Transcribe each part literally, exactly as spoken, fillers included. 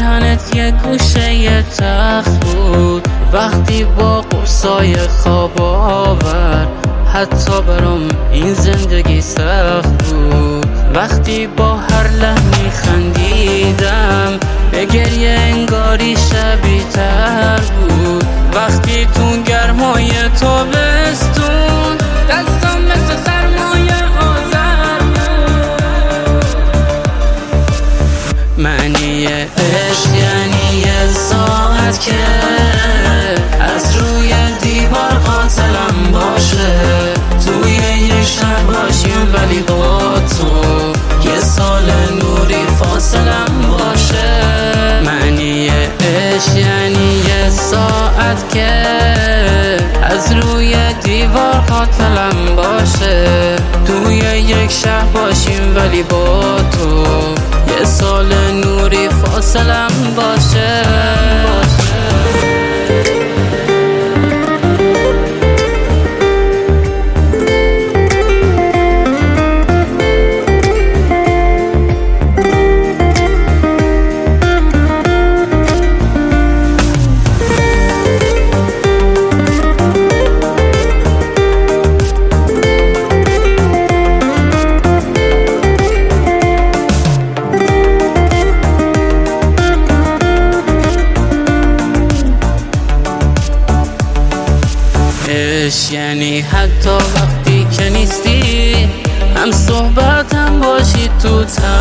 تنت یه گوشه یه تخت بود، وقتی با قرصای خواب آور حتی برام این زندگی سخت بود. وقتی با هر لحنی خندیدم به گریه انگاری شبیه تر بود. وقتی تو گرمای تابستون دستم مثل سرمایه آذر بود. معنی عشق یعنی یه ساعت که از روی دیوار قاتلم باشه، توی یک شهر باشیم ولی با تو یه سال نوری فاصلم باشه. معنی عشق یعنی یه ساعت که از روی دیوار قاتلم باشه، توی یک شهر باشیم ولی با تو یه سال نوری فاصلم باشه. عشق یعنی حتی وقتی که نیستی هم صحبت هم باشی تو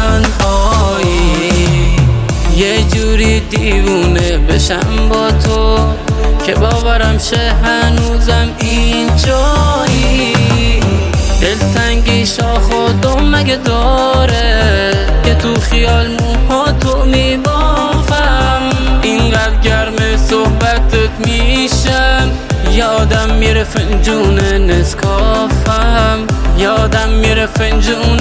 تنهایی، یه جوری دیوونه بشم با تو که باورم شه هنوزم اینجایی. دلتنگی شاخ و دم مگه داره که تو خیال موها تو میبافم، اینقدر گرم صحبتت میشم یادم میره فنجون نسکافم، یادم میره فنجون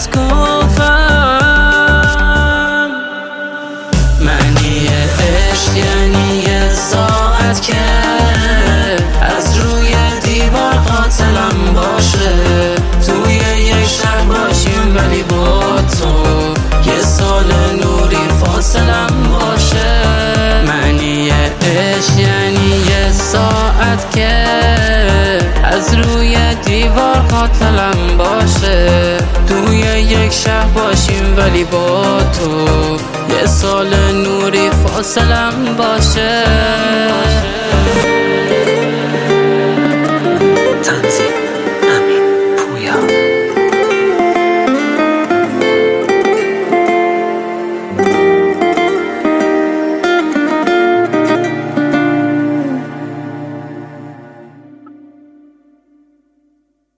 نسکافم. معنی عشق یعنی یه ساعت که از روی دیوار قاتلم باشه، توی یک شهر باشیم ولی با تو یه سال نوری فاصلم باشه. معنی عشق یعنی یه ساعت که از روی دیوار قاتلم باشه، توی یک شهر باشیم ولی با تو یه سال نوری فاصلم باشه.